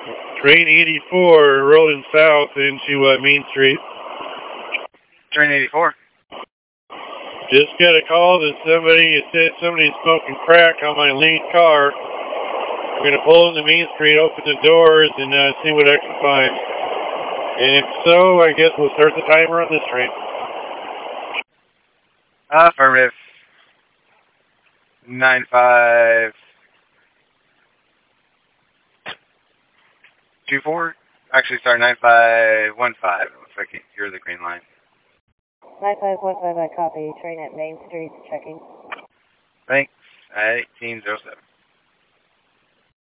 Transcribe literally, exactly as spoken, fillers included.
Train eighty-four rolling south into uh, Main Street. Train eighty-four. Just got a call that somebody said somebody's smoking crack on my lead car. We're going to pull into Main Street, open the doors, and uh, see what I can find. And if so, I guess we'll start the timer on this train. Affirmative. Nine five two four. Actually, sorry, nine five one five. If I can hear the green line. nine five one five, I copy. Train at Main Street, checking. Thanks. At eighteen oh seven.